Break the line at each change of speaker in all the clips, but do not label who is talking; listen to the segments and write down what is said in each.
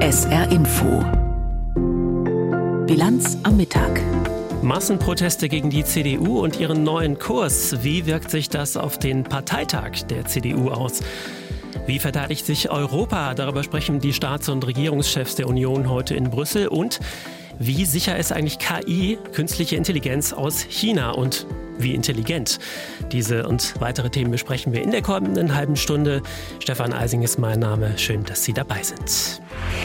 SR Info. Bilanz am Mittag.
Massenproteste gegen die CDU und ihren neuen Kurs. Wie wirkt sich das auf den Parteitag der CDU aus? Wie verteidigt sich Europa? Darüber sprechen die Staats- und Regierungschefs der Union heute in Brüssel. Und wie sicher ist eigentlich KI, künstliche Intelligenz aus China, und wie intelligent? Diese und weitere Themen besprechen wir in der kommenden halben Stunde. Stefan Eising ist mein Name. Schön, dass Sie dabei sind.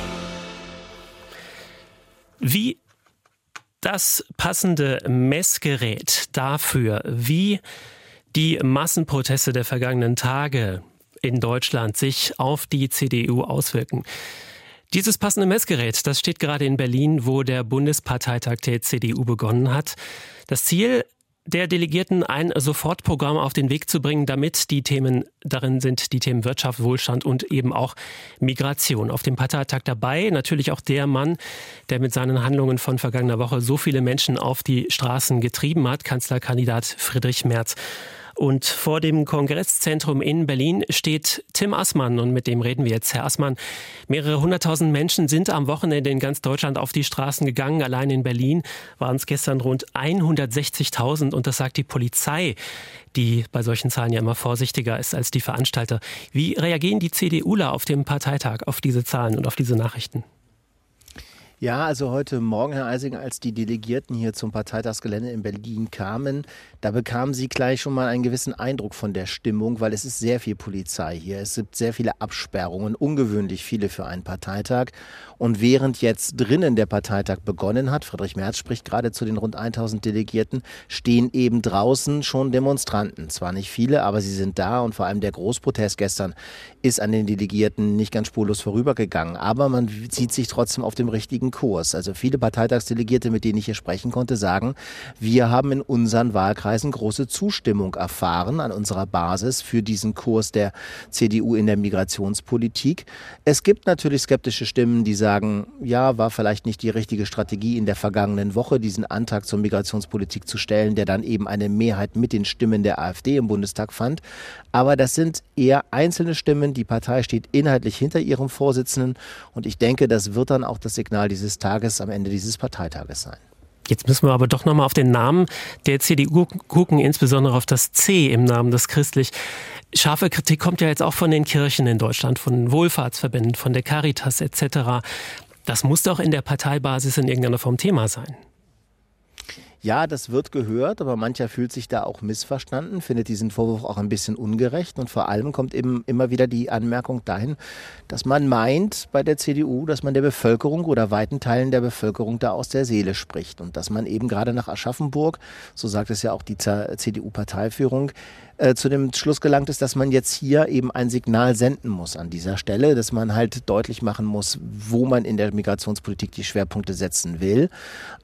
Wie das passende Messgerät dafür, wie die Massenproteste der vergangenen Tage in Deutschland sich auf die CDU auswirken. Dieses passende Messgerät, das steht gerade in Berlin, wo der Bundesparteitag der CDU begonnen hat. Das Ziel der Delegierten, ein Sofortprogramm auf den Weg zu bringen, damit die Themen darin sind, die Themen Wirtschaft, Wohlstand und eben auch Migration. Auf dem Parteitag dabei natürlich auch der Mann, der mit seinen Handlungen von vergangener Woche so viele Menschen auf die Straßen getrieben hat, Kanzlerkandidat Friedrich Merz. Und vor dem Kongresszentrum in Berlin steht Tim Assmann, und mit dem reden wir jetzt. Herr Assmann, mehrere hunderttausend Menschen sind am Wochenende in ganz Deutschland auf die Straßen gegangen. Allein in Berlin waren es gestern rund 160.000, und das sagt die Polizei, die bei solchen Zahlen ja immer vorsichtiger ist als die Veranstalter. Wie reagieren die CDUler auf dem Parteitag auf diese Zahlen und auf diese Nachrichten?
Ja, also heute Morgen, Herr Eising, als die Delegierten hier zum Parteitagsgelände in Berlin kamen, da bekamen sie gleich schon mal einen gewissen Eindruck von der Stimmung, weil es ist sehr viel Polizei hier. Es gibt sehr viele Absperrungen, ungewöhnlich viele für einen Parteitag. Und während jetzt drinnen der Parteitag begonnen hat, Friedrich Merz spricht gerade zu den rund 1000 Delegierten, stehen eben draußen schon Demonstranten. Zwar nicht viele, aber sie sind da, und vor allem der Großprotest gestern ist an den Delegierten nicht ganz spurlos vorübergegangen. Aber man sieht sich trotzdem auf dem richtigen Kurs. Also viele Parteitagsdelegierte, mit denen ich hier sprechen konnte, sagen, wir haben in unseren Wahlkreisen große Zustimmung erfahren an unserer Basis für diesen Kurs der CDU in der Migrationspolitik. Es gibt natürlich skeptische Stimmen, die sagen, ja, war vielleicht nicht die richtige Strategie in der vergangenen Woche, diesen Antrag zur Migrationspolitik zu stellen, der dann eben eine Mehrheit mit den Stimmen der AfD im Bundestag fand. Aber das sind eher einzelne Stimmen. Die Partei steht inhaltlich hinter ihrem Vorsitzenden, und ich denke, das wird dann auch das Signal dieses Tages am Ende dieses Parteitages sein.
Jetzt müssen wir aber doch nochmal auf den Namen der CDU gucken, insbesondere auf das C im Namen, das christlich. Scharfe Kritik kommt ja jetzt auch von den Kirchen in Deutschland, von Wohlfahrtsverbänden, von der Caritas etc. Das muss doch in der Parteibasis in irgendeiner Form Thema sein.
Ja, das wird gehört, aber mancher fühlt sich da auch missverstanden, findet diesen Vorwurf auch ein bisschen ungerecht, und vor allem kommt eben immer wieder die Anmerkung dahin, dass man meint bei der CDU, dass man der Bevölkerung oder weiten Teilen der Bevölkerung da aus der Seele spricht, und dass man eben gerade nach Aschaffenburg, so sagt es ja auch die CDU-Parteiführung, zu dem Schluss gelangt ist, dass man jetzt hier eben ein Signal senden muss an dieser Stelle, dass man halt deutlich machen muss, wo man in der Migrationspolitik die Schwerpunkte setzen will.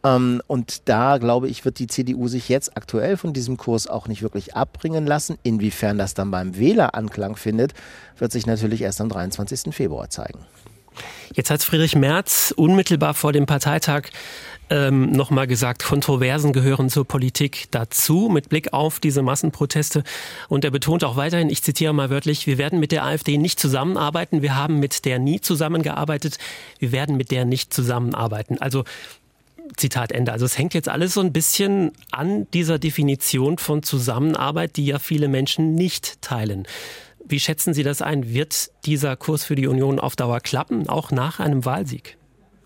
Und da, glaube ich, wird die CDU sich jetzt aktuell von diesem Kurs auch nicht wirklich abbringen lassen. Inwiefern das dann beim Wähler Anklang findet, wird sich natürlich erst am 23. Februar zeigen.
Jetzt hat Friedrich Merz unmittelbar vor dem Parteitag nochmal gesagt, Kontroversen gehören zur Politik dazu, mit Blick auf diese Massenproteste. Und er betont auch weiterhin, ich zitiere mal wörtlich, wir werden mit der AfD nicht zusammenarbeiten, wir haben mit der nie zusammengearbeitet, wir werden mit der nicht zusammenarbeiten. Also Zitat Ende. Also es hängt jetzt alles so ein bisschen an dieser Definition von Zusammenarbeit, die ja viele Menschen nicht teilen. Wie schätzen Sie das ein? Wird dieser Kurs für die Union auf Dauer klappen, auch nach einem Wahlsieg?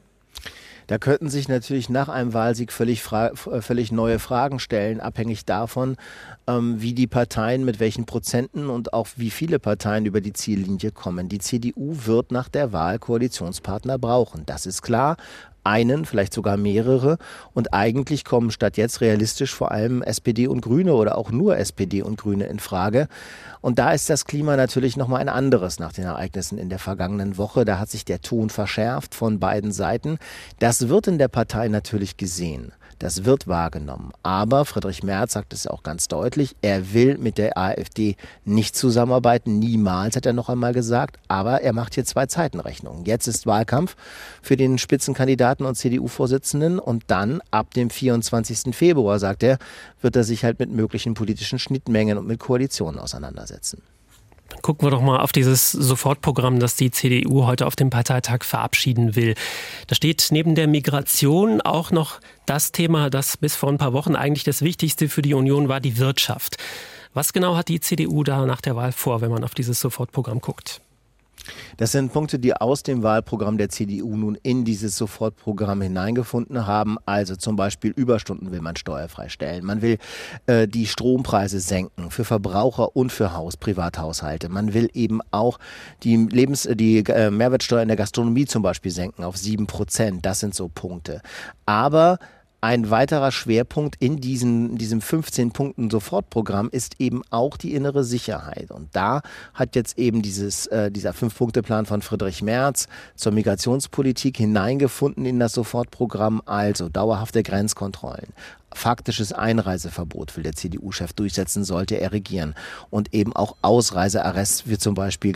Da könnten sich natürlich nach einem Wahlsieg völlig neue Fragen stellen, abhängig davon, wie die Parteien mit welchen Prozenten und auch wie viele Parteien über die Ziellinie kommen. Die CDU wird nach der Wahl Koalitionspartner brauchen. Das ist klar. Einen, vielleicht sogar mehrere. Und eigentlich kommen statt jetzt realistisch vor allem SPD und Grüne oder auch nur SPD und Grüne in Frage. Und da ist das Klima natürlich nochmal ein anderes nach den Ereignissen in der vergangenen Woche. Da hat sich der Ton verschärft von beiden Seiten. Das wird in der Partei natürlich gesehen. Das wird wahrgenommen. Aber Friedrich Merz sagt es auch ganz deutlich, er will mit der AfD nicht zusammenarbeiten. Niemals, hat er noch einmal gesagt. Aber er macht hier zwei Zeitenrechnungen. Jetzt ist Wahlkampf für den Spitzenkandidaten und CDU-Vorsitzenden. Und dann, ab dem 24. Februar, sagt er, wird er sich halt mit möglichen politischen Schnittmengen und mit Koalitionen auseinandersetzen.
Gucken wir doch mal auf dieses Sofortprogramm, das die CDU heute auf dem Parteitag verabschieden will. Da steht neben der Migration auch noch das Thema, das bis vor ein paar Wochen eigentlich das Wichtigste für die Union war, die Wirtschaft. Was genau hat die CDU da nach der Wahl vor, wenn man auf dieses Sofortprogramm guckt?
Das sind Punkte, die aus dem Wahlprogramm der CDU nun in dieses Sofortprogramm hineingefunden haben. Also zum Beispiel Überstunden will man steuerfrei stellen. Man will die Strompreise senken für Verbraucher und für Privathaushalte. Man will eben auch die Mehrwertsteuer in der Gastronomie zum Beispiel senken auf 7%. Das sind so Punkte. Aber ein weiterer Schwerpunkt in diesem 15-Punkten-Sofortprogramm ist eben auch die innere Sicherheit. Und da hat jetzt eben dieser 5-Punkte-Plan von Friedrich Merz zur Migrationspolitik hineingefunden in das Sofortprogramm, also dauerhafte Grenzkontrollen. Faktisches Einreiseverbot will der CDU-Chef durchsetzen, sollte er regieren. Und eben auch Ausreisearrest für zum Beispiel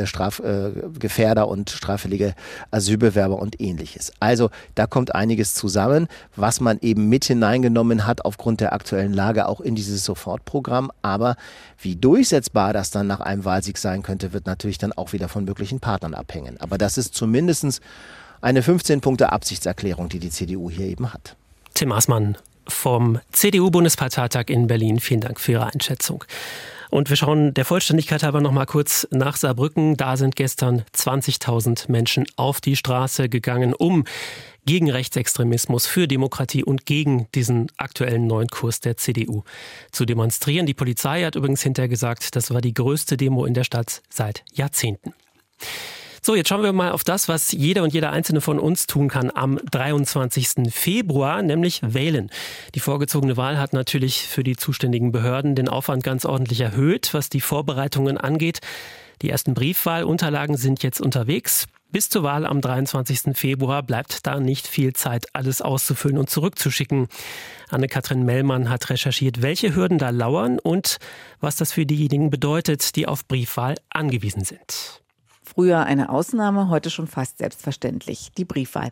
Gefährder und straffällige Asylbewerber und ähnliches. Also da kommt einiges zusammen, was man eben mit hineingenommen hat aufgrund der aktuellen Lage auch in dieses Sofortprogramm. Aber wie durchsetzbar das dann nach einem Wahlsieg sein könnte, wird natürlich dann auch wieder von möglichen Partnern abhängen. Aber das ist zumindest eine 15-Punkte-Absichtserklärung, die CDU hier eben hat.
Tim Aßmann vom CDU-Bundesparteitag in Berlin. Vielen Dank für Ihre Einschätzung. Und wir schauen der Vollständigkeit halber noch mal kurz nach Saarbrücken. Da sind gestern 20.000 Menschen auf die Straße gegangen, um gegen Rechtsextremismus, für Demokratie und gegen diesen aktuellen neuen Kurs der CDU zu demonstrieren. Die Polizei hat übrigens hinterher gesagt, das war die größte Demo in der Stadt seit Jahrzehnten. So, jetzt schauen wir mal auf das, was jeder und jeder Einzelne von uns tun kann am 23. Februar, nämlich wählen. Die vorgezogene Wahl hat natürlich für die zuständigen Behörden den Aufwand ganz ordentlich erhöht, was die Vorbereitungen angeht. Die ersten Briefwahlunterlagen sind jetzt unterwegs. Bis zur Wahl am 23. Februar bleibt da nicht viel Zeit, alles auszufüllen und zurückzuschicken. Anne-Kathrin Mellmann hat recherchiert, welche Hürden da lauern und was das für diejenigen bedeutet, die auf Briefwahl angewiesen sind.
Früher eine Ausnahme, heute schon fast selbstverständlich. Die Briefwahl.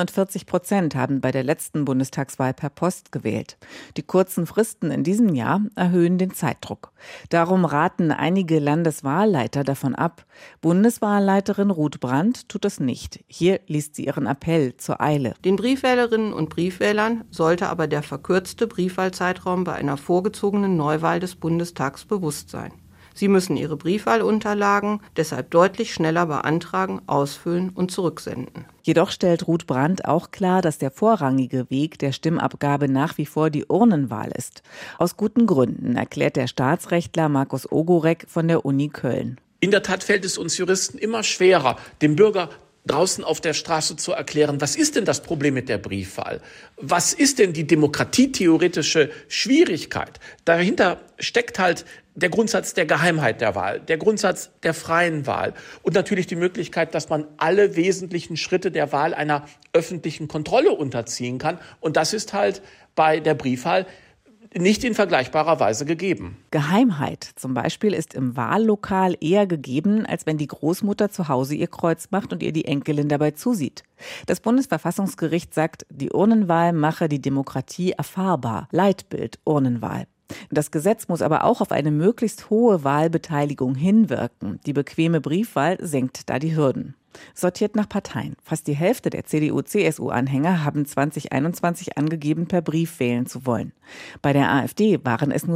47% haben bei der letzten Bundestagswahl per Post gewählt. Die kurzen Fristen in diesem Jahr erhöhen den Zeitdruck. Darum raten einige Landeswahlleiter davon ab. Bundeswahlleiterin Ruth Brandt tut es nicht. Hier liest sie ihren Appell zur Eile.
Den Briefwählerinnen und Briefwählern sollte aber der verkürzte Briefwahlzeitraum bei einer vorgezogenen Neuwahl des Bundestags bewusst sein. Sie müssen Ihre Briefwahlunterlagen deshalb deutlich schneller beantragen, ausfüllen und zurücksenden.
Jedoch stellt Ruth Brandt auch klar, dass der vorrangige Weg der Stimmabgabe nach wie vor die Urnenwahl ist. Aus guten Gründen, erklärt der Staatsrechtler Markus Ogorek von der Uni Köln.
In der Tat fällt es uns Juristen immer schwerer, dem Bürger draußen auf der Straße zu erklären, was ist denn das Problem mit der Briefwahl? Was ist denn die demokratietheoretische Schwierigkeit? Dahinter steckt halt der Grundsatz der Geheimheit der Wahl, der Grundsatz der freien Wahl und natürlich die Möglichkeit, dass man alle wesentlichen Schritte der Wahl einer öffentlichen Kontrolle unterziehen kann. Und das ist halt bei der Briefwahl nicht in vergleichbarer Weise gegeben.
Geheimheit zum Beispiel ist im Wahllokal eher gegeben, als wenn die Großmutter zu Hause ihr Kreuz macht und ihr die Enkelin dabei zusieht. Das Bundesverfassungsgericht sagt, die Urnenwahl mache die Demokratie erfahrbar. Leitbild Urnenwahl. Das Gesetz muss aber auch auf eine möglichst hohe Wahlbeteiligung hinwirken. Die bequeme Briefwahl senkt da die Hürden. Sortiert nach Parteien. Fast die Hälfte der CDU-CSU-Anhänger haben 2021 angegeben, per Brief wählen zu wollen. Bei der AfD waren es nur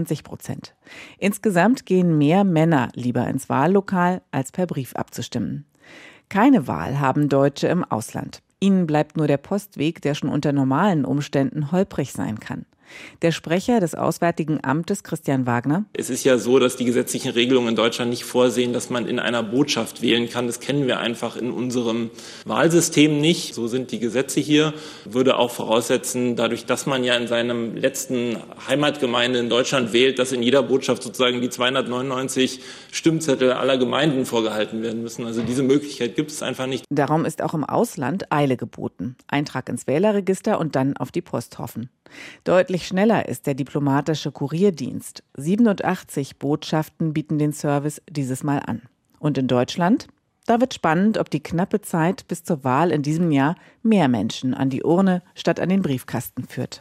24%. Insgesamt gehen mehr Männer lieber ins Wahllokal, als per Brief abzustimmen. Keine Wahl haben Deutsche im Ausland. Ihnen bleibt nur der Postweg, der schon unter normalen Umständen holprig sein kann. Der Sprecher des Auswärtigen Amtes, Christian Wagner.
Es ist ja so, dass die gesetzlichen Regelungen in Deutschland nicht vorsehen, dass man in einer Botschaft wählen kann. Das kennen wir einfach in unserem Wahlsystem nicht. So sind die Gesetze hier. Würde auch voraussetzen, dadurch, dass man ja in seinem letzten Heimatgemeinde in Deutschland wählt, dass in jeder Botschaft sozusagen die 299 Stimmzettel aller Gemeinden vorgehalten werden müssen. Also diese Möglichkeit gibt es einfach nicht.
Darum ist auch im Ausland Eile geboten. Eintrag ins Wählerregister und dann auf die Post hoffen. Deutlich schneller ist der diplomatische Kurierdienst. 87 Botschaften bieten den Service dieses Mal an. Und in Deutschland? Da wird spannend, ob die knappe Zeit bis zur Wahl in diesem Jahr mehr Menschen an die Urne statt an den Briefkasten führt.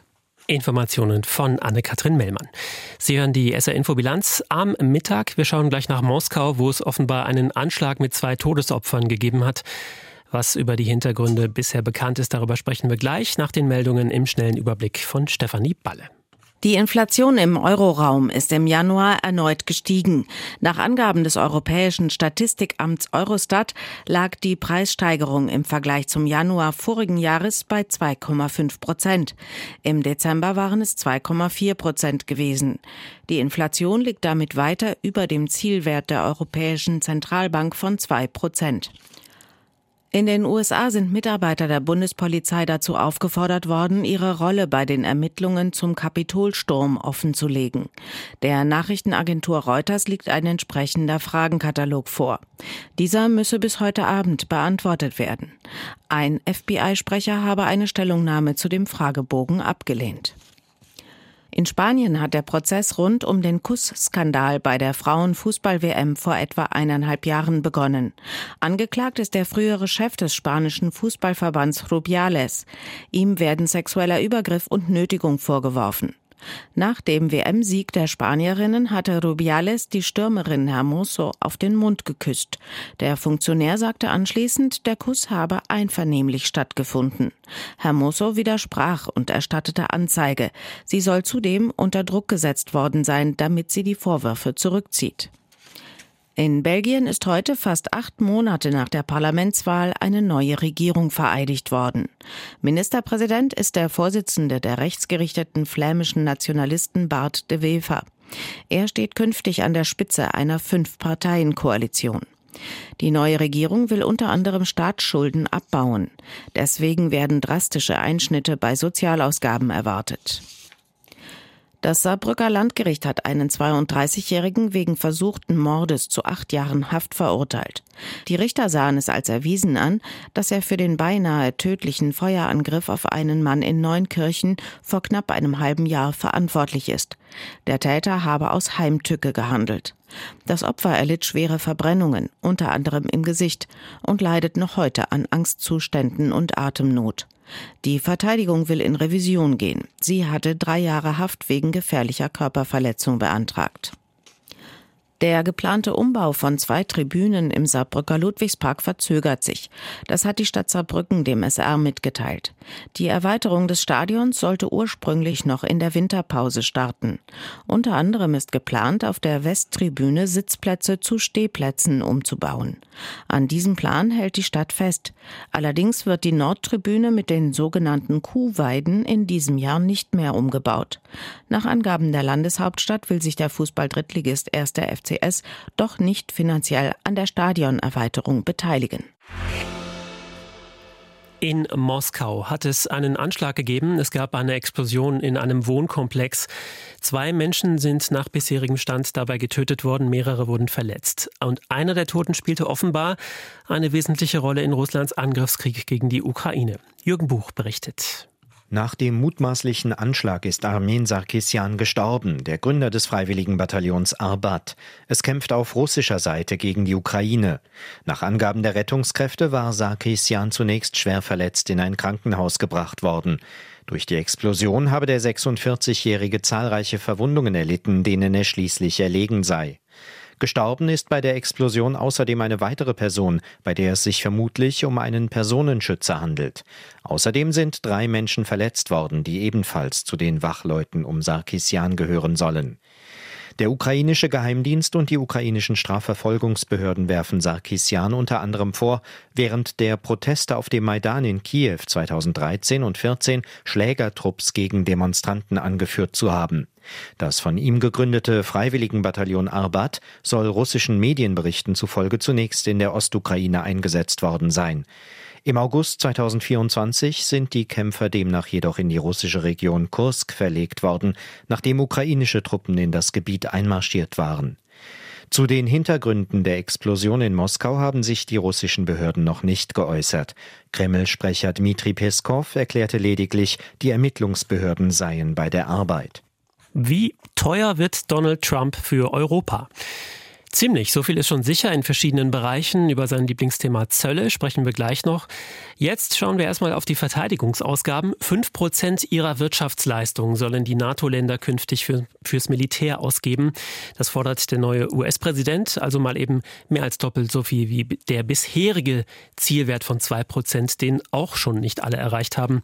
Informationen von Anne-Kathrin Mellmann. Sie hören die SR-Info-Bilanz am Mittag. Wir schauen gleich nach Moskau, wo es offenbar einen Anschlag mit 2 Todesopfern gegeben hat. Was über die Hintergründe bisher bekannt ist, darüber sprechen wir gleich nach den Meldungen im schnellen Überblick von Stefanie Balle.
Die Inflation im Euroraum ist im Januar erneut gestiegen. Nach Angaben des Europäischen Statistikamts Eurostat lag die Preissteigerung im Vergleich zum Januar vorigen Jahres bei 2,5%. Im Dezember waren es 2,4% gewesen. Die Inflation liegt damit weiter über dem Zielwert der Europäischen Zentralbank von 2%. In den USA sind Mitarbeiter der Bundespolizei dazu aufgefordert worden, ihre Rolle bei den Ermittlungen zum Kapitolsturm offenzulegen. Der Nachrichtenagentur Reuters liegt ein entsprechender Fragenkatalog vor. Dieser müsse bis heute Abend beantwortet werden. Ein FBI-Sprecher habe eine Stellungnahme zu dem Fragebogen abgelehnt. In Spanien hat der Prozess rund um den Kussskandal bei der Frauenfußball-WM vor etwa 1,5 Jahren begonnen. Angeklagt ist der frühere Chef des spanischen Fußballverbands Rubiales. Ihm werden sexueller Übergriff und Nötigung vorgeworfen. Nach dem WM-Sieg der Spanierinnen hatte Rubiales die Stürmerin Hermoso auf den Mund geküsst. Der Funktionär sagte anschließend, der Kuss habe einvernehmlich stattgefunden. Hermoso widersprach und erstattete Anzeige. Sie soll zudem unter Druck gesetzt worden sein, damit sie die Vorwürfe zurückzieht. In Belgien ist heute, fast 8 Monate nach der Parlamentswahl, eine neue Regierung vereidigt worden. Ministerpräsident ist der Vorsitzende der rechtsgerichteten flämischen Nationalisten Bart de Wever. Er steht künftig an der Spitze einer 5-Parteien-Koalition. Die neue Regierung will unter anderem Staatsschulden abbauen. Deswegen werden drastische Einschnitte bei Sozialausgaben erwartet. Das Saarbrücker Landgericht hat einen 32-Jährigen wegen versuchten Mordes zu 8 Jahren Haft verurteilt. Die Richter sahen es als erwiesen an, dass er für den beinahe tödlichen Feuerangriff auf einen Mann in Neunkirchen vor knapp einem halben Jahr verantwortlich ist. Der Täter habe aus Heimtücke gehandelt. Das Opfer erlitt schwere Verbrennungen, unter anderem im Gesicht, und leidet noch heute an Angstzuständen und Atemnot. Die Verteidigung will in Revision gehen. Sie hatte 3 Jahre Haft wegen gefährlicher Körperverletzung beantragt. Der geplante Umbau von 2 Tribünen im Saarbrücker Ludwigspark verzögert sich. Das hat die Stadt Saarbrücken dem SR mitgeteilt. Die Erweiterung des Stadions sollte ursprünglich noch in der Winterpause starten. Unter anderem ist geplant, auf der Westtribüne Sitzplätze zu Stehplätzen umzubauen. An diesem Plan hält die Stadt fest. Allerdings wird die Nordtribüne mit den sogenannten Kuhweiden in diesem Jahr nicht mehr umgebaut. Nach Angaben der Landeshauptstadt will sich der Fußball-Drittligist 1. FCS doch nicht finanziell an der Stadionerweiterung beteiligen.
In Moskau hat es einen Anschlag gegeben. Es gab eine Explosion in einem Wohnkomplex. 2 Menschen sind nach bisherigem Stand dabei getötet worden, mehrere wurden verletzt. Und einer der Toten spielte offenbar eine wesentliche Rolle in Russlands Angriffskrieg gegen die Ukraine. Jürgen Buch berichtet.
Nach dem mutmaßlichen Anschlag ist Armen Sarkisyan gestorben, der Gründer des Freiwilligenbataillons Arbat. Es kämpft auf russischer Seite gegen die Ukraine. Nach Angaben der Rettungskräfte war Sarkisyan zunächst schwer verletzt in ein Krankenhaus gebracht worden. Durch die Explosion habe der 46-Jährige zahlreiche Verwundungen erlitten, denen er schließlich erlegen sei. Gestorben ist bei der Explosion außerdem eine weitere Person, bei der es sich vermutlich um einen Personenschützer handelt. Außerdem sind 3 Menschen verletzt worden, die ebenfalls zu den Wachleuten um Sarkisyan gehören sollen. Der ukrainische Geheimdienst und die ukrainischen Strafverfolgungsbehörden werfen Sarkisyan unter anderem vor, während der Proteste auf dem Maidan in Kiew 2013 und 2014 Schlägertrupps gegen Demonstranten angeführt zu haben. Das von ihm gegründete Freiwilligenbataillon Arbat soll russischen Medienberichten zufolge zunächst in der Ostukraine eingesetzt worden sein. Im August 2024 sind die Kämpfer demnach jedoch in die russische Region Kursk verlegt worden, nachdem ukrainische Truppen in das Gebiet einmarschiert waren. Zu den Hintergründen der Explosion in Moskau haben sich die russischen Behörden noch nicht geäußert. Kreml-Sprecher Dmitri Peskow erklärte lediglich, die Ermittlungsbehörden seien bei der Arbeit.
Wie teuer wird Donald Trump für Europa? Ziemlich, so viel ist schon sicher in verschiedenen Bereichen. Über sein Lieblingsthema Zölle sprechen wir gleich noch. Jetzt schauen wir erstmal auf die Verteidigungsausgaben. 5% ihrer Wirtschaftsleistung sollen die NATO-Länder künftig fürs Militär ausgeben. Das fordert der neue US-Präsident, also mal eben mehr als doppelt so viel wie der bisherige Zielwert von 2%, den auch schon nicht alle erreicht haben.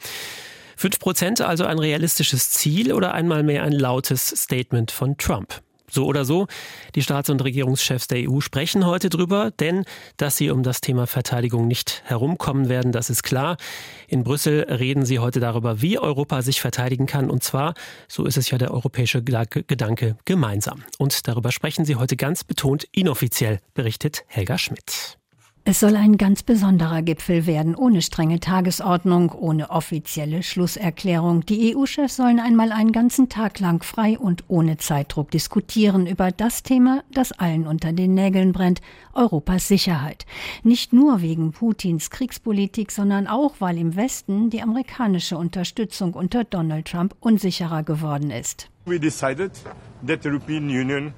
5% also ein realistisches Ziel oder einmal mehr ein lautes Statement von Trump? So oder so, die Staats- und Regierungschefs der EU sprechen heute drüber, denn dass sie um das Thema Verteidigung nicht herumkommen werden, das ist klar. In Brüssel reden sie heute darüber, wie Europa sich verteidigen kann, und zwar, so ist es ja der europäische Gedanke, gemeinsam. Und darüber sprechen sie heute ganz betont inoffiziell, berichtet Helga Schmidt.
Es soll ein ganz besonderer Gipfel werden, ohne strenge Tagesordnung, ohne offizielle Schlusserklärung. Die EU-Chefs sollen einmal einen ganzen Tag lang frei und ohne Zeitdruck diskutieren über das Thema, das allen unter den Nägeln brennt, Europas Sicherheit. Nicht nur wegen Putins Kriegspolitik, sondern auch, weil im Westen die amerikanische Unterstützung unter Donald Trump unsicherer geworden ist.
We decided that the European Union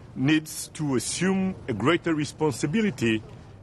needs to assume a greater responsibility.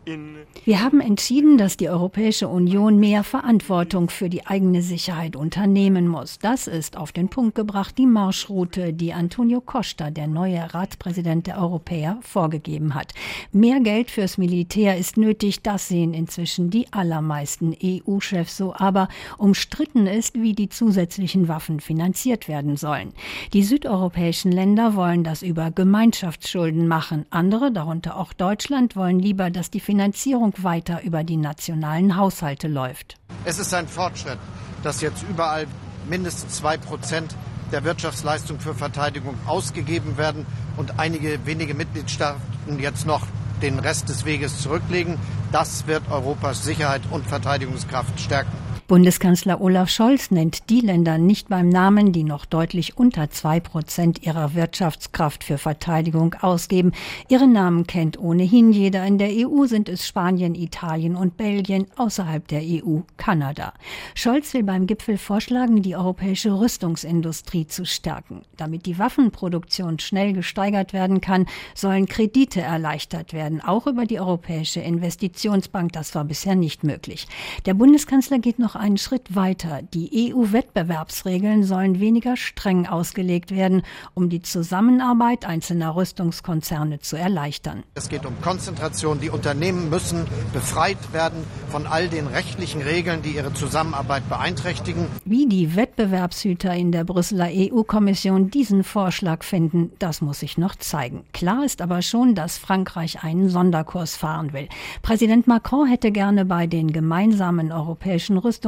Wir haben entschieden, dass die Europäische Union mehr Verantwortung für die eigene Sicherheit unternehmen muss. Das ist auf den Punkt gebracht die Marschroute, die Antonio Costa, der neue Ratspräsident der Europäer, vorgegeben hat. Mehr Geld fürs Militär ist nötig, das sehen inzwischen die allermeisten EU-Chefs so. Aber umstritten ist, wie die zusätzlichen Waffen finanziert werden sollen. Die südeuropäischen Länder wollen das über Gemeinschaftsschulden machen. Andere, darunter auch Deutschland, wollen lieber, dass die Finanzierung weiter über die nationalen Haushalte läuft.
Es ist ein Fortschritt, dass jetzt überall mindestens 2% der Wirtschaftsleistung für Verteidigung ausgegeben werden und einige wenige Mitgliedstaaten jetzt noch den Rest des Weges zurücklegen. Das wird Europas Sicherheit und Verteidigungskraft stärken.
Bundeskanzler Olaf Scholz nennt die Länder nicht beim Namen, die noch deutlich unter 2% ihrer Wirtschaftskraft für Verteidigung ausgeben. Ihre Namen kennt ohnehin jeder. In der EU sind es Spanien, Italien und Belgien, außerhalb der EU Kanada. Scholz will beim Gipfel vorschlagen, die europäische Rüstungsindustrie zu stärken. Damit die Waffenproduktion schnell gesteigert werden kann, sollen Kredite erleichtert werden, auch über die Europäische Investitionsbank. Das war bisher nicht möglich. Der Bundeskanzler geht noch einen Schritt weiter. Die EU-Wettbewerbsregeln sollen weniger streng ausgelegt werden, um die Zusammenarbeit einzelner Rüstungskonzerne zu erleichtern.
Es geht um Konzentration. Die Unternehmen müssen befreit werden von all den rechtlichen Regeln, die ihre Zusammenarbeit beeinträchtigen.
Wie die Wettbewerbshüter in der Brüsseler EU-Kommission diesen Vorschlag finden, das muss sich noch zeigen. Klar ist aber schon, dass Frankreich einen Sonderkurs fahren will. Präsident Macron hätte gerne bei den gemeinsamen europäischen Rüstungsinvestitionen,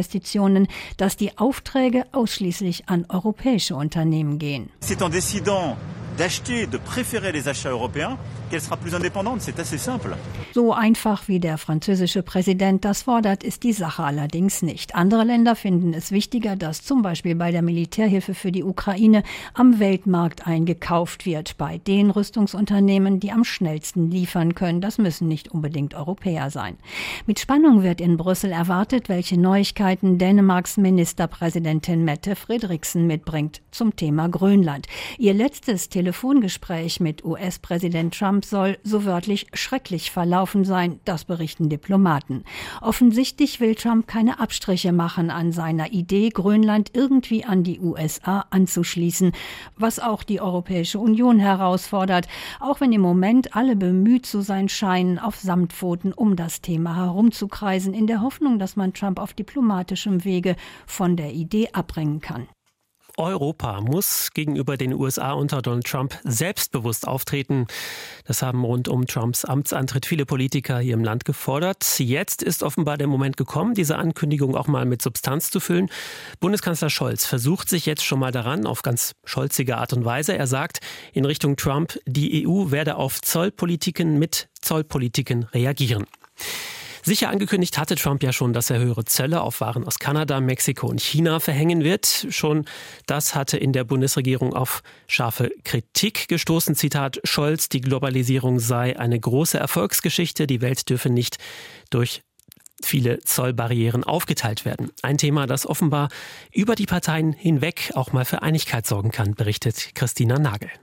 dass die Aufträge ausschließlich an europäische Unternehmen gehen.
C'est en décidant d'acheter, de préférer les achats européens, qu'elle sera plus indépendante. C'est assez simple.
So einfach wie der französische Präsident das fordert, ist die Sache allerdings nicht. Andere Länder finden es wichtiger, dass zum Beispiel bei der Militärhilfe für die Ukraine am Weltmarkt eingekauft wird. Bei den Rüstungsunternehmen, die am schnellsten liefern können. Das müssen nicht unbedingt Europäer sein. Mit Spannung wird in Brüssel erwartet, welche Neuigkeiten Dänemarks Ministerpräsidentin Mette Frederiksen mitbringt zum Thema Grönland. Ihr letztes Telefongespräch mit US-Präsident Trump soll so wörtlich schrecklich verlaufen sein, das berichten Diplomaten. Offensichtlich will Trump keine Abstriche machen an seiner Idee, Grönland irgendwie an die USA anzuschließen, was auch die Europäische Union herausfordert, auch wenn im Moment alle bemüht zu sein scheinen, auf Samtpfoten um das Thema herumzukreisen, in der Hoffnung, dass man Trump auf diplomatischem Wege von der Idee abbringen kann.
Europa muss gegenüber den USA unter Donald Trump selbstbewusst auftreten. Das haben rund um Trumps Amtsantritt viele Politiker hier im Land gefordert. Jetzt ist offenbar der Moment gekommen, diese Ankündigung auch mal mit Substanz zu füllen. Bundeskanzler Scholz versucht sich jetzt schon mal daran, auf ganz scholzige Art und Weise. Er sagt in Richtung Trump, die EU werde auf Zollpolitiken mit Zollpolitiken reagieren. Sicher angekündigt hatte Trump ja schon, dass er höhere Zölle auf Waren aus Kanada, Mexiko und China verhängen wird. Schon das hatte in der Bundesregierung auf scharfe Kritik gestoßen. Zitat Scholz, die Globalisierung sei eine große Erfolgsgeschichte. Die Welt dürfe nicht durch viele Zollbarrieren aufgeteilt werden. Ein Thema, das offenbar über die Parteien hinweg auch mal für Einigkeit sorgen kann, berichtet Christina Nagel.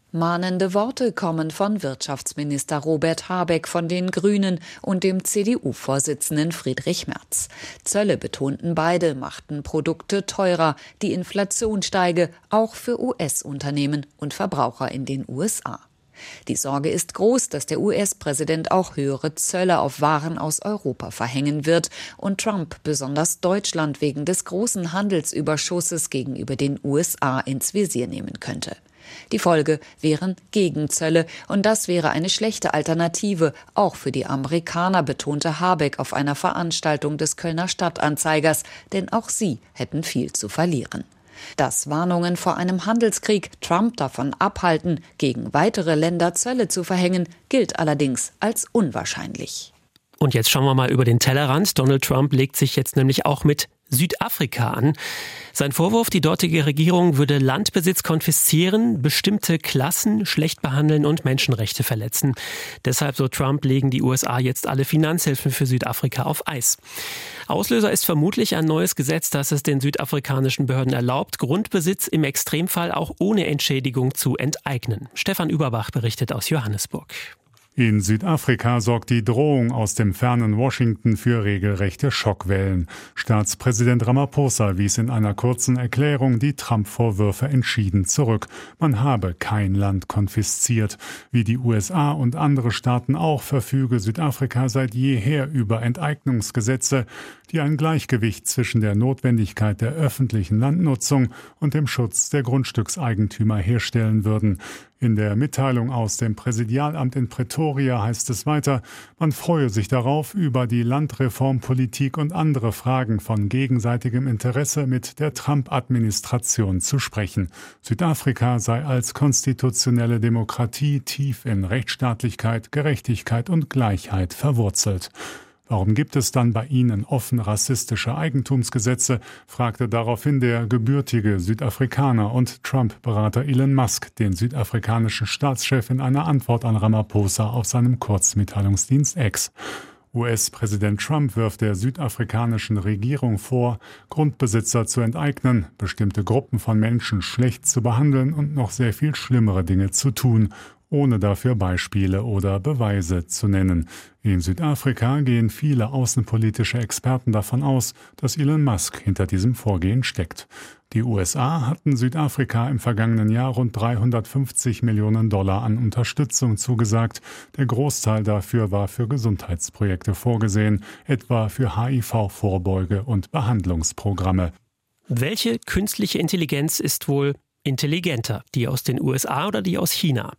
Mahnende Worte kommen von Wirtschaftsminister Robert Habeck von den Grünen und dem CDU-Vorsitzenden Friedrich Merz. Zölle, betonten beide, machten Produkte teurer, die Inflation steige, auch für US-Unternehmen und Verbraucher in den USA. Die Sorge ist groß, dass der US-Präsident auch höhere Zölle auf Waren aus Europa verhängen wird und Trump besonders Deutschland wegen des großen Handelsüberschusses gegenüber den USA ins Visier nehmen könnte. Die Folge wären Gegenzölle und das wäre eine schlechte Alternative, auch für die Amerikaner, betonte Habeck auf einer Veranstaltung des Kölner Stadtanzeigers, denn auch sie hätten viel zu verlieren. Dass Warnungen vor einem Handelskrieg Trump davon abhalten, gegen weitere Länder Zölle zu verhängen, gilt allerdings als unwahrscheinlich.
Und jetzt schauen wir mal über den Tellerrand. Donald Trump legt sich jetzt nämlich auch mit Südafrika an. Sein Vorwurf, die dortige Regierung würde Landbesitz konfiszieren, bestimmte Klassen schlecht behandeln und Menschenrechte verletzen. Deshalb, so Trump, legen die USA jetzt alle Finanzhilfen für Südafrika auf Eis. Auslöser ist vermutlich ein neues Gesetz, das es den südafrikanischen Behörden erlaubt, Grundbesitz im Extremfall auch ohne Entschädigung zu enteignen. Stefan Überbach berichtet aus Johannesburg.
In Südafrika sorgt die Drohung aus dem fernen Washington für regelrechte Schockwellen. Staatspräsident Ramaphosa wies in einer kurzen Erklärung die Trump-Vorwürfe entschieden zurück. Man habe kein Land konfisziert. Wie die USA und andere Staaten auch verfüge Südafrika seit jeher über Enteignungsgesetze, die ein Gleichgewicht zwischen der Notwendigkeit der öffentlichen Landnutzung und dem Schutz der Grundstückseigentümer herstellen würden. In der Mitteilung aus dem Präsidialamt in Pretoria heißt es weiter, man freue sich darauf, über die Landreformpolitik und andere Fragen von gegenseitigem Interesse mit der Trump-Administration zu sprechen. Südafrika sei als konstitutionelle Demokratie tief in Rechtsstaatlichkeit, Gerechtigkeit und Gleichheit verwurzelt. Warum gibt es dann bei Ihnen offen rassistische Eigentumsgesetze, fragte daraufhin der gebürtige Südafrikaner und Trump-Berater Elon Musk den südafrikanischen Staatschef in einer Antwort an Ramaphosa auf seinem Kurzmitteilungsdienst X. US-Präsident Trump wirft der südafrikanischen Regierung vor, Grundbesitzer zu enteignen, bestimmte Gruppen von Menschen schlecht zu behandeln und noch sehr viel schlimmere Dinge zu tun, ohne dafür Beispiele oder Beweise zu nennen. In Südafrika gehen viele außenpolitische Experten davon aus, dass Elon Musk hinter diesem Vorgehen steckt. Die USA hatten Südafrika im vergangenen Jahr rund $350 Millionen an Unterstützung zugesagt. Der Großteil dafür war für Gesundheitsprojekte vorgesehen, etwa für HIV-Vorbeuge- und Behandlungsprogramme.
Welche künstliche Intelligenz ist wohl intelligenter, die aus den USA oder die aus China?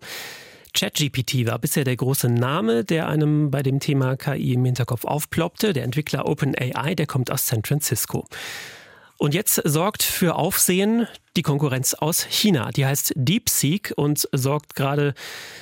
ChatGPT war bisher der große Name, der einem bei dem Thema KI im Hinterkopf aufploppte. Der Entwickler OpenAI, der kommt aus San Francisco. Und jetzt sorgt für Aufsehen die Konkurrenz aus China. Die heißt DeepSeek und macht gerade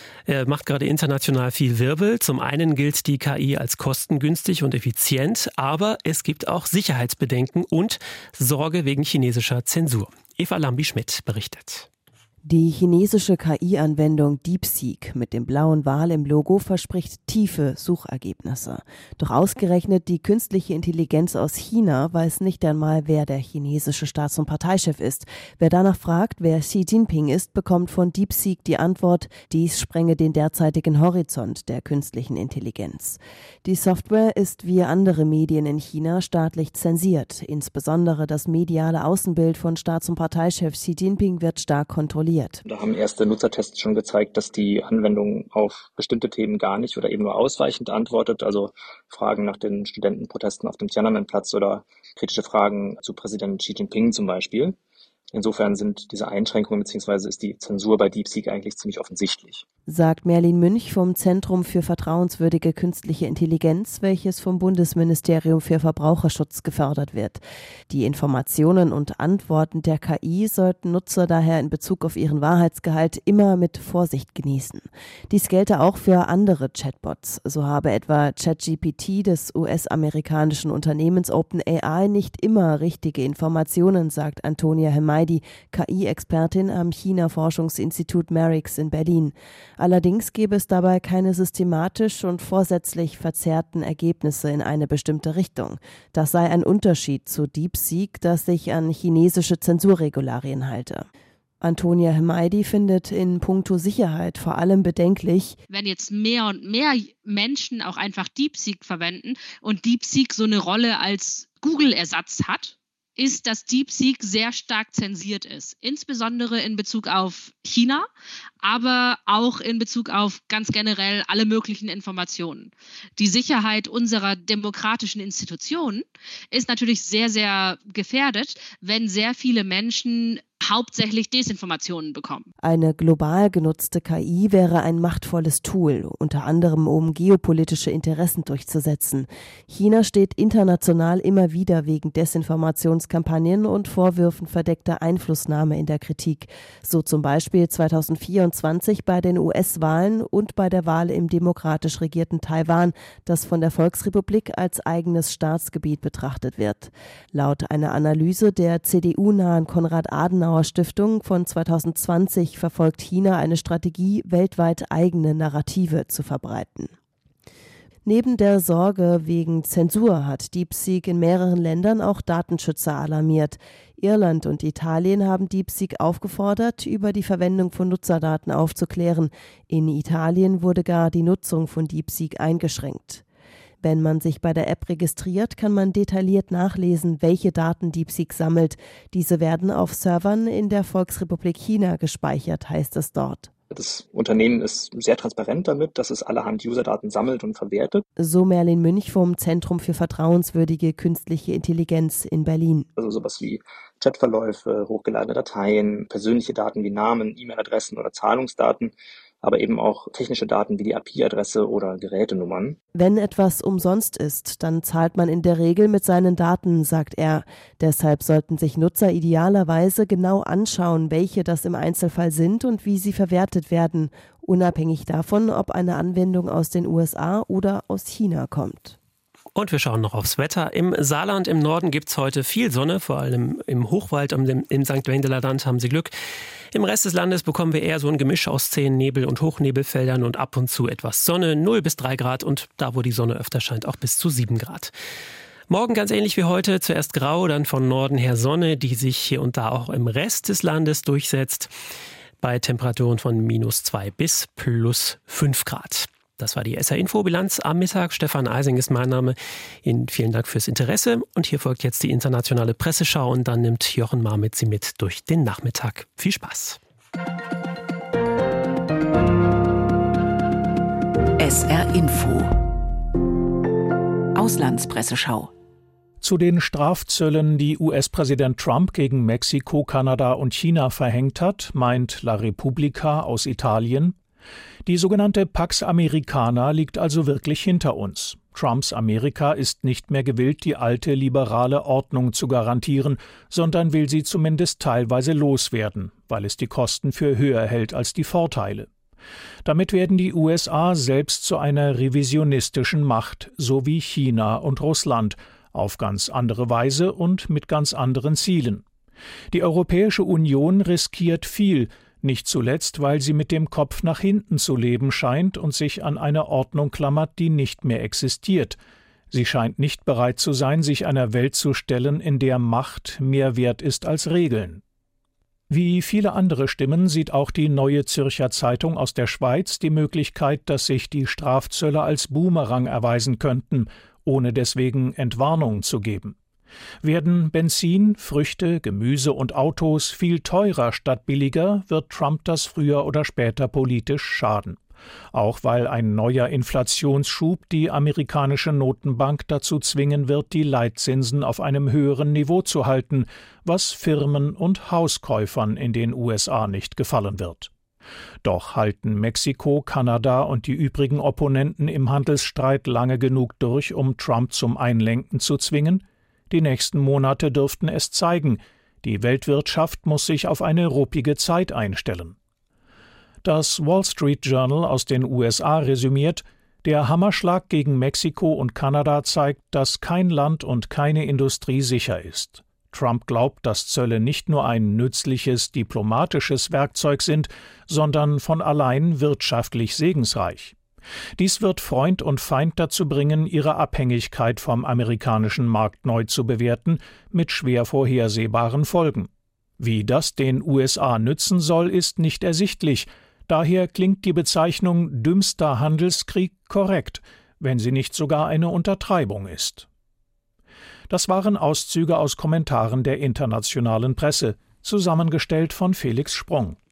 international viel Wirbel. Zum einen gilt die KI als kostengünstig und effizient, aber es gibt auch Sicherheitsbedenken und Sorge wegen chinesischer Zensur. Eva Lambi-Schmidt berichtet.
Die chinesische KI-Anwendung DeepSeek mit dem blauen Wal im Logo verspricht tiefe Suchergebnisse. Doch ausgerechnet die künstliche Intelligenz aus China weiß nicht einmal, wer der chinesische Staats- und Parteichef ist. Wer danach fragt, wer Xi Jinping ist, bekommt von DeepSeek die Antwort, dies sprenge den derzeitigen Horizont der künstlichen Intelligenz. Die Software ist wie andere Medien in China staatlich zensiert. Insbesondere das mediale Außenbild von Staats- und Parteichef Xi Jinping wird stark kontrolliert.
Da haben erste Nutzertests schon gezeigt, dass die Anwendung auf bestimmte Themen gar nicht oder eben nur ausweichend antwortet. Also Fragen nach den Studentenprotesten auf dem Tiananmen-Platz oder kritische Fragen zu Präsident Xi Jinping zum Beispiel. Insofern sind diese Einschränkungen bzw. ist die Zensur bei DeepSeek eigentlich ziemlich offensichtlich.
Sagt Merlin Münch vom Zentrum für vertrauenswürdige künstliche Intelligenz, welches vom Bundesministerium für Verbraucherschutz gefördert wird. Die Informationen und Antworten der KI sollten Nutzer daher in Bezug auf ihren Wahrheitsgehalt immer mit Vorsicht genießen. Dies gelte auch für andere Chatbots. So habe etwa ChatGPT des US-amerikanischen Unternehmens OpenAI nicht immer richtige Informationen, sagt Antonia Hemay, die KI-Expertin am China-Forschungsinstitut Merix in Berlin. Allerdings gäbe es dabei keine systematisch und vorsätzlich verzerrten Ergebnisse in eine bestimmte Richtung. Das sei ein Unterschied zu DeepSeek, das sich an chinesische Zensurregularien halte. Antonia Hemaidi findet in puncto Sicherheit vor allem bedenklich,
wenn jetzt mehr und mehr Menschen auch einfach DeepSeek verwenden und DeepSeek so eine Rolle als Google-Ersatz hat, ist, dass DeepSeek sehr stark zensiert ist. Insbesondere in Bezug auf China, aber auch in Bezug auf ganz generell alle möglichen Informationen. Die Sicherheit unserer demokratischen Institutionen ist natürlich sehr, sehr gefährdet, wenn sehr viele Menschen hauptsächlich Desinformationen bekommen.
Eine global genutzte KI wäre ein machtvolles Tool, unter anderem um geopolitische Interessen durchzusetzen. China steht international immer wieder wegen Desinformationskampagnen und Vorwürfen verdeckter Einflussnahme in der Kritik. So zum Beispiel 2024 bei den US-Wahlen und bei der Wahl im demokratisch regierten Taiwan, das von der Volksrepublik als eigenes Staatsgebiet betrachtet wird. Laut einer Analyse der CDU-nahen Konrad-Adenauer-Stiftung von 2020 verfolgt China eine Strategie, weltweit eigene Narrative zu verbreiten. Neben der Sorge wegen Zensur hat DeepSeek in mehreren Ländern auch Datenschützer alarmiert. Irland und Italien haben DeepSeek aufgefordert, über die Verwendung von Nutzerdaten aufzuklären. In Italien wurde gar die Nutzung von DeepSeek eingeschränkt. Wenn man sich bei der App registriert, kann man detailliert nachlesen, welche Daten DeepSeek sammelt. Diese werden auf Servern in der Volksrepublik China gespeichert, heißt es dort.
Das Unternehmen ist sehr transparent damit, dass es allerhand Userdaten sammelt und verwertet.
So Merlin Münch vom Zentrum für vertrauenswürdige künstliche Intelligenz in Berlin.
Also sowas wie Chatverläufe, hochgeladene Dateien, persönliche Daten wie Namen, E-Mail-Adressen oder Zahlungsdaten, aber eben auch technische Daten wie die IP-Adresse oder Gerätenummern.
Wenn etwas umsonst ist, dann zahlt man in der Regel mit seinen Daten, sagt er. Deshalb sollten sich Nutzer idealerweise genau anschauen, welche das im Einzelfall sind und wie sie verwertet werden, unabhängig davon, ob eine Anwendung aus den USA oder aus China kommt.
Und wir schauen noch aufs Wetter. Im Saarland im Norden gibt es heute viel Sonne, vor allem im Hochwald und im St. Wendeler Land haben Sie Glück. Im Rest des Landes bekommen wir eher so ein Gemisch aus 10 Nebel- und Hochnebelfeldern und ab und zu etwas Sonne, 0 bis 3 Grad und da, wo die Sonne öfter scheint, auch bis zu 7 Grad. Morgen ganz ähnlich wie heute, zuerst grau, dann von Norden her Sonne, die sich hier und da auch im Rest des Landes durchsetzt, bei Temperaturen von -2 bis +5 Grad. Das war die SR-Info-Bilanz am Mittag. Stefan Eising ist mein Name. Ihnen vielen Dank fürs Interesse. Und hier folgt jetzt die internationale Presseschau und dann nimmt Jochen Marmit Sie mit durch den Nachmittag. Viel Spaß.
SR-Info. Auslandspresseschau.
Zu den Strafzöllen, die US-Präsident Trump gegen Mexiko, Kanada und China verhängt hat, meint La Repubblica aus Italien: Die sogenannte Pax Americana liegt also wirklich hinter uns. Trumps Amerika ist nicht mehr gewillt, die alte liberale Ordnung zu garantieren, sondern will sie zumindest teilweise loswerden, weil es die Kosten für höher hält als die Vorteile. Damit werden die USA selbst zu einer revisionistischen Macht, so wie China und Russland, auf ganz andere Weise und mit ganz anderen Zielen. Die Europäische Union riskiert viel, nicht zuletzt, weil sie mit dem Kopf nach hinten zu leben scheint und sich an eine Ordnung klammert, die nicht mehr existiert. Sie scheint nicht bereit zu sein, sich einer Welt zu stellen, in der Macht mehr wert ist als Regeln. Wie viele andere Stimmen sieht auch die Neue Zürcher Zeitung aus der Schweiz die Möglichkeit, dass sich die Strafzölle als Boomerang erweisen könnten, ohne deswegen Entwarnung zu geben. Werden Benzin, Früchte, Gemüse und Autos viel teurer statt billiger, wird Trump das früher oder später politisch schaden. Auch weil ein neuer Inflationsschub die amerikanische Notenbank dazu zwingen wird, die Leitzinsen auf einem höheren Niveau zu halten, was Firmen und Hauskäufern in den USA nicht gefallen wird. Doch halten Mexiko, Kanada und die übrigen Opponenten im Handelsstreit lange genug durch, um Trump zum Einlenken zu zwingen? Die nächsten Monate dürften es zeigen. Die Weltwirtschaft muss sich auf eine ruppige Zeit einstellen. Das Wall Street Journal aus den USA resümiert: Der Hammerschlag gegen Mexiko und Kanada zeigt, dass kein Land und keine Industrie sicher ist. Trump glaubt, dass Zölle nicht nur ein nützliches diplomatisches Werkzeug sind, sondern von allein wirtschaftlich segensreich. Dies wird Freund und Feind dazu bringen, ihre Abhängigkeit vom amerikanischen Markt neu zu bewerten, mit schwer vorhersehbaren Folgen. Wie das den USA nützen soll, ist nicht ersichtlich. Daher klingt die Bezeichnung dümmster Handelskrieg korrekt, wenn sie nicht sogar eine Untertreibung ist. Das waren Auszüge aus Kommentaren der internationalen Presse, zusammengestellt von Felix Sprung.